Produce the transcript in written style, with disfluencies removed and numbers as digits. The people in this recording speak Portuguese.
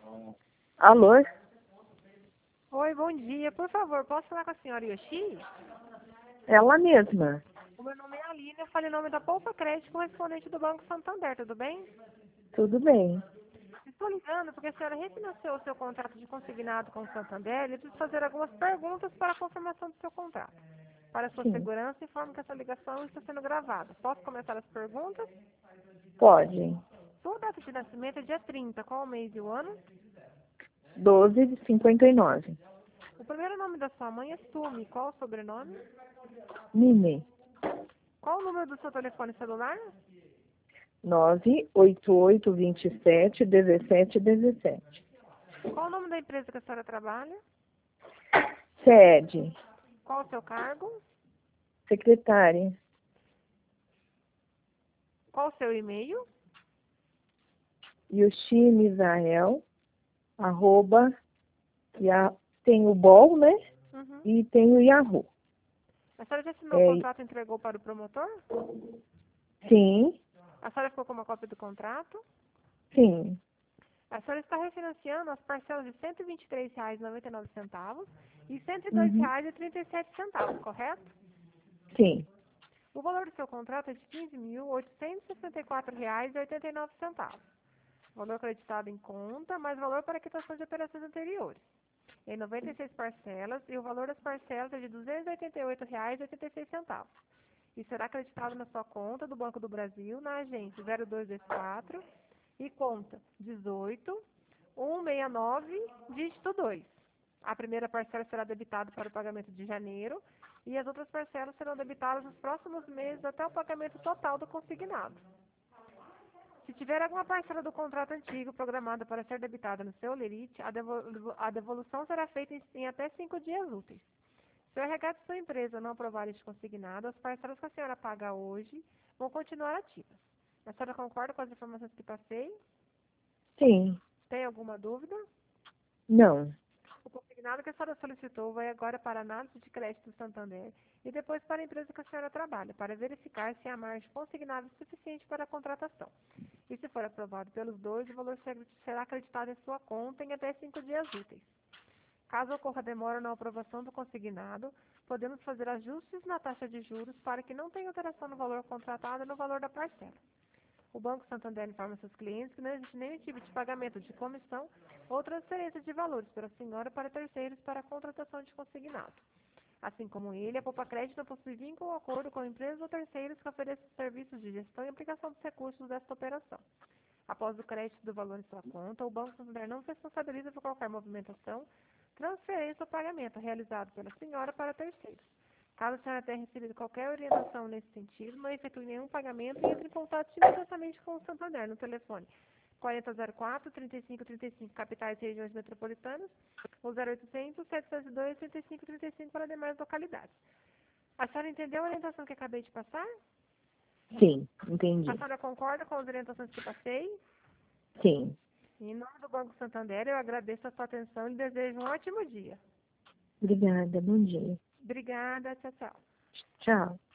Alô? Oi, bom dia. Por favor, posso falar com a senhora Yoshi? Ela mesma. O meu nome é Aline, eu falei em nome da Poupa Crédito, correspondente do Banco Santander, tudo bem? Tudo bem. Estou ligando porque a senhora refinanciou o seu contrato de consignado com o Santander e eu preciso fazer algumas perguntas para a confirmação do seu contrato. Para sua Sim. segurança, informo que essa ligação está sendo gravada. Posso começar as perguntas? Pode. Sua data de nascimento é dia 30. Qual o mês e o ano? 12,59. O primeiro nome da sua mãe é Sumi. Qual o sobrenome? Mimi. Qual o número do seu telefone celular? 98827-1717. Qual o nome da empresa que a senhora trabalha? Sede. Qual o seu cargo? Secretária. Qual o seu e-mail? Yoshimisael. Tem o BOL, né? Uhum. E tem o Yahoo. A senhora já assinou o É, contrato e entregou para o promotor? sim, A senhora ficou com uma cópia do contrato? sim. A senhora está refinanciando as parcelas de R$ 123,99 e R$ Uhum. 102,37, correto? Sim. O valor do seu contrato é de R$ 15.864,89. Valor acreditado em conta, mais valor para quitação de operações anteriores. Em 96 parcelas e o valor das parcelas é de R$ 288,86. E será acreditado na sua conta do Banco do Brasil, na agência 0224 e conta 18169, dígito 2. A primeira parcela será debitada para o pagamento de janeiro e as outras parcelas serão debitadas nos próximos meses até o pagamento total do consignado. Se tiver alguma parcela do contrato antigo programada para ser debitada no seu lerite, a devolução será feita em até 5 dias úteis. Se o RH de sua empresa não aprovar este consignado, as parcelas que a senhora paga hoje vão continuar ativas. A senhora concorda com as informações que passei? Sim. Tem alguma dúvida? Não. O consignado que a senhora solicitou vai agora para a análise de crédito do Santander e depois para a empresa que a senhora trabalha, para verificar se há margem consignável suficiente para a contratação. E se for aprovado pelos dois, o valor será acreditado em sua conta em até 5 dias úteis. Caso ocorra demora na aprovação do consignado, podemos fazer ajustes na taxa de juros para que não tenha alteração no valor contratado e no valor da parcela. O Banco Santander informa seus clientes que não existe nenhum tipo de pagamento de comissão ou transferência de valores pela senhora para terceiros para a contratação de consignado. Assim como ele, a Poupa Crédito não possui vínculo ou acordo com empresas ou terceiros que ofereçam serviços de gestão e aplicação dos recursos desta operação. Após o crédito do valor em sua conta, o Banco Santander não se responsabiliza por qualquer movimentação, transferência ou pagamento realizado pela senhora para terceiros. Caso a senhora tenha recebido qualquer orientação nesse sentido, não efetue nenhum pagamento e entre em contato imediatamente com o Santander no telefone 4004-3535, capitais e regiões metropolitanas, ou 0800-702-3535 para demais localidades. A senhora entendeu a orientação que acabei de passar? Sim, A entendi. senhora concorda com as orientações que passei? Sim. Em nome do Banco Santander, eu agradeço a sua atenção e desejo um ótimo dia. Obrigada. Bom dia. Obrigada, tchau, tchau. Tchau.